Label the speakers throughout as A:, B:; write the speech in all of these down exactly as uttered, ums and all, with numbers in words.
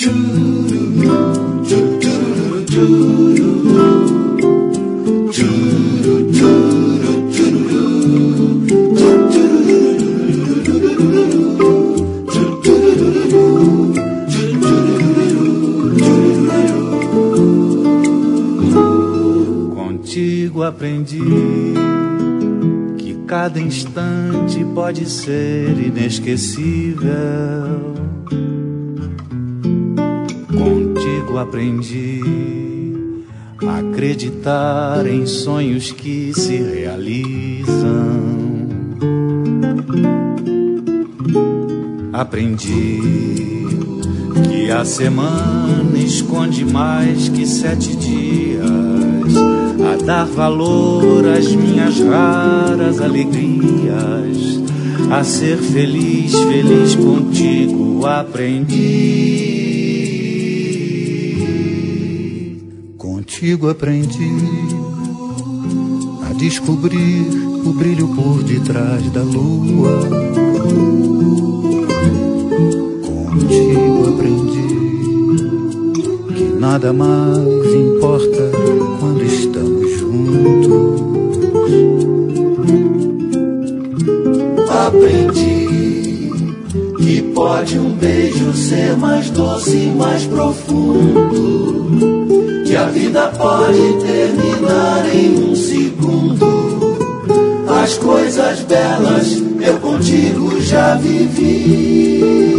A: Contigo aprendi que cada instante pode ser inesquecível. Contigo aprendi a acreditar em sonhos que se realizam. Aprendi que a semana esconde mais que sete dias, a dar valor às minhas raras alegrias, a ser feliz, feliz contigo aprendi.
B: Contigo aprendi a descobrir o brilho por detrás da lua. Contigo aprendi que nada mais importa quando estamos juntos.
C: Aprendi que pode um beijo ser mais doce e mais profundo, que a vida pode terminar em um segundo. As coisas belas eu contigo já vivi.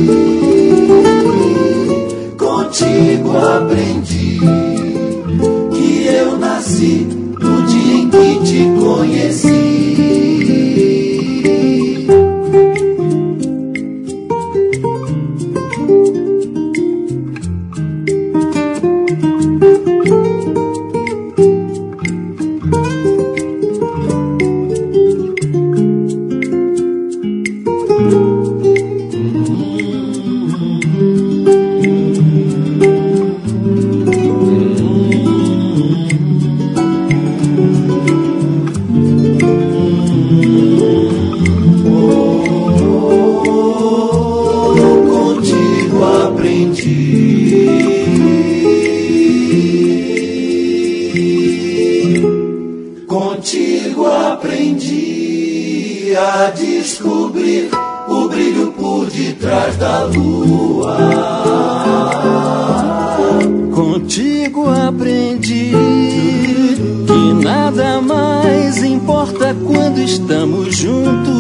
C: Contigo aprendi que eu nasci no dia em que te conheci. Contigo aprendi a descobrir o brilho por detrás da lua.
A: Contigo aprendi que nada mais importa quando estamos juntos.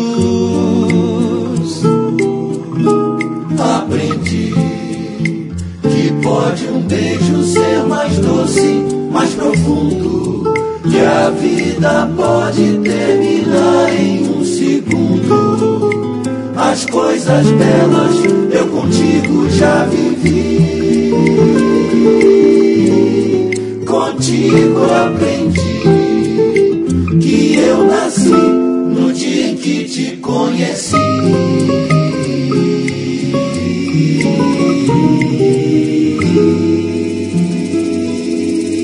C: Aprendi que pode um beijo ser mais doce, mais profundo, que a vida pode terminar em um segundo. As coisas belas eu contigo já vivi. Contigo aprendi que eu nasci no dia em que te conheci.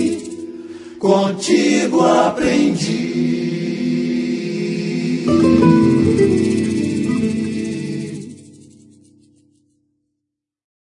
C: Contigo aprendi.